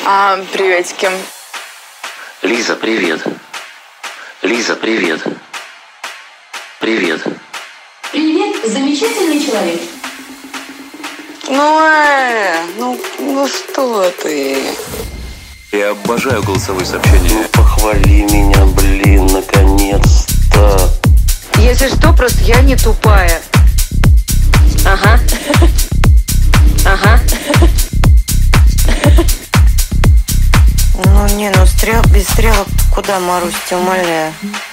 Приветики. Лиза, привет. Лиза, привет. Привет. Привет, замечательный человек. Ну что ты? Я обожаю голосовые сообщения. Ну похвали меня, блин, наконец-то. Если что, просто я не тупая. Ага. Ага. Без стрелок куда, Марусь, тебя умоляю.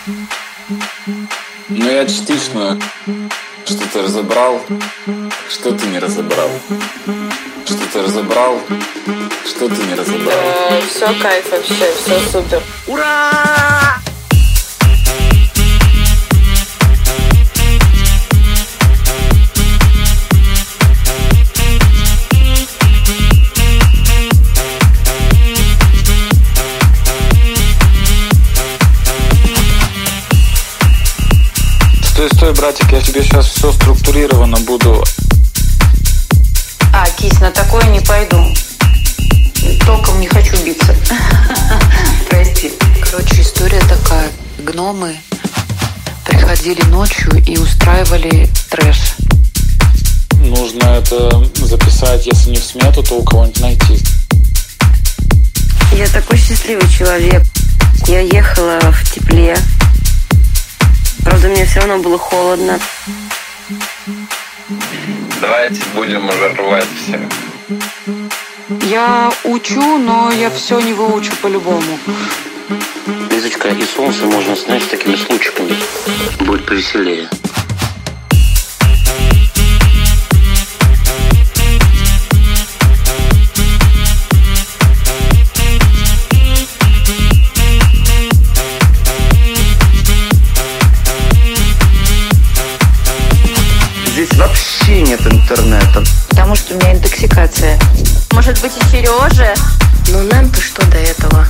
Ну я частично что-то разобрал, что ты не разобрал. Что-то разобрал, что ты не разобрал. Все кайф вообще, все супер. Ура! Стой, братик, я тебе сейчас все структурированно буду. Кись, на такое не пойду. Толком не хочу биться. Прости. Короче, история такая. Гномы приходили ночью и устраивали трэш. Нужно это записать, если не в смету, то у кого-нибудь найти. Я такой счастливый человек. Я ехала в тепле. Правда, мне все равно было холодно. Давайте будем уже рвать все. Я учу, но я все не выучу по-любому. Лизочка, и солнце можно снять с такими случаями. Будет повеселее. Здесь вообще нет интернета. Потому что у меня интоксикация. Может быть, и Сережа? Но нам-то что до этого?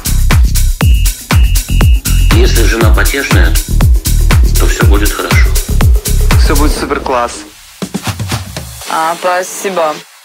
Если жена потешная, то все будет хорошо. Все будет супер класс. Спасибо.